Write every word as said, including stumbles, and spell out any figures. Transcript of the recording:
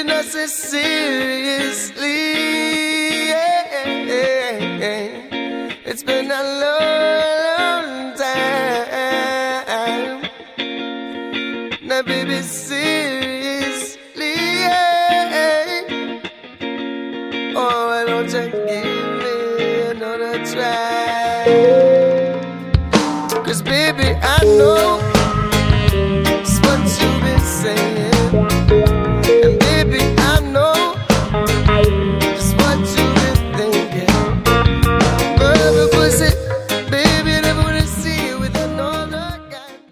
not say seriously. Yeah. It's been a long, long time. Now, baby, seriously. Yeah. Oh, why don't you give me another try? 'Cause baby, I know